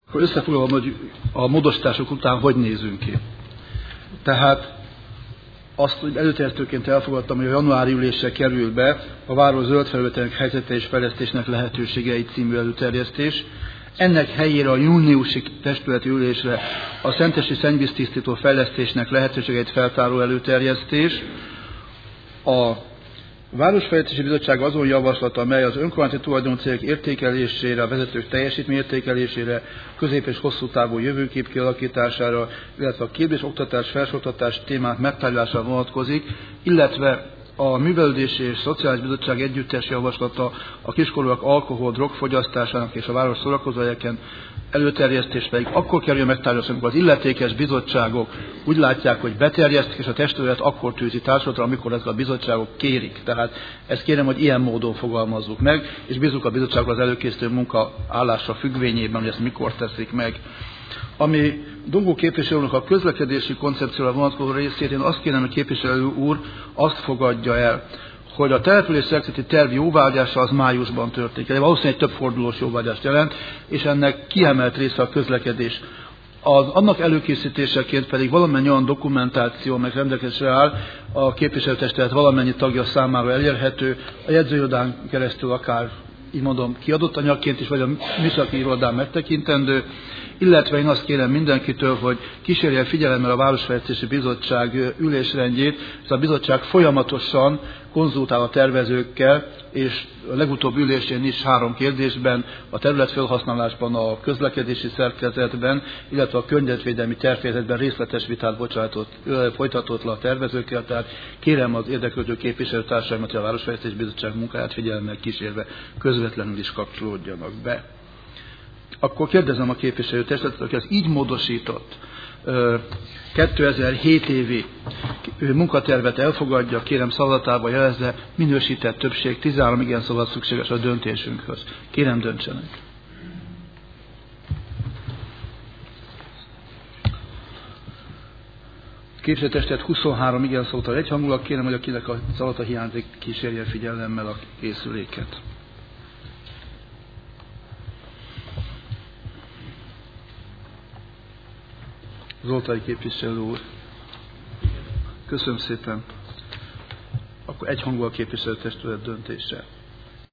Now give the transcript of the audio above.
Akkor összefoglalom, hogy a módosítások után hogy nézünk ki. Tehát azt, hogy előterjesztőként elfogadtam, hogy a januári ülésre kerül be a város zöld felületének helyzete és fejlesztésnek lehetőségei című előterjesztés. Ennek helyére a júniusi testületi ülésre a szentesi szennyvíztisztító fejlesztésnek lehetőségeit feltáró előterjesztés. A Városfejlesztési Bizottság azon javaslata, mely az önkormányzati tulajdonú cégek értékelésére, a vezetők teljesítmény értékelésére, közép- és hosszú távú jövőkép kialakítására, illetve a képzés, oktatás, felsőoktatás témák megtárgyalására vonatkozik, illetve a Művelődési és Szociális Bizottság együttes javaslata a kiskorúak alkohol, drogfogyasztásának és a város szórakozóhelyeken előterjesztés pedig akkor kerül megtárgyalásra, amikor az illetékes bizottságok úgy látják, hogy beterjesztik, és a testület akkor tűzi társadalomra, amikor ezek a bizottságok kérik. Tehát ezt kérem, hogy ilyen módon fogalmazzuk meg, és bízunk a bizottságról az előkészítő munka állása függvényében, hogy ezt mikor teszik meg. Ami Dungó képviselőnek a közlekedési koncepcióra vonatkozó részét, én azt kérem, hogy képviselő úr azt fogadja el, hogy a település szerkezeti terv jóváhagyása az májusban történik. Valószínűleg több fordulós jóváhagyást jelent, és ennek kiemelt része a közlekedés. Annak előkészítéseként pedig valamennyi olyan dokumentáció, meg rendelkezésre áll, a képviselőtestület valamennyi tagja számára elérhető, a jegyzőirodán keresztül akár, így mondom, kiadott anyagként is, vagy a műszaki irodán megtekintendő, illetve én azt kérem mindenkitől, hogy kísérje figyelemmel a Városfejlesztési Bizottság ülésrendjét, ez a bizottság folyamatosan konzultál a tervezőkkel, és a legutóbb ülésén is 3 kérdésben, a területfelhasználásban, a közlekedési szerkezetben, illetve a környezetvédelmi tervfejezetben részletes vitát folytatott le a tervezőkkel, tehát kérem az érdeklődő képviselőtársaimat, hogy a Városfejlesztési Bizottság munkáját figyelemmel kísérve közvetlenül is kapcsolódjanak be. Akkor kérdezem a képviselőtestületet, hogy az így módosított 2007 évi munkatervet elfogadja, kérem szavazatába jelezze, minősített többség, 13 igen szavazat szükséges a döntésünkhöz. Kérem, döntsenek. Képviselőtestület 23 igen szavazattal egyhangulag, kérem, hogy akinek a szavazata hiányzik, kísérje figyelemmel a készüléket. Zoltai képviselő úr. Köszönöm szépen. Akkor egyhangú a képviselőtestület döntése.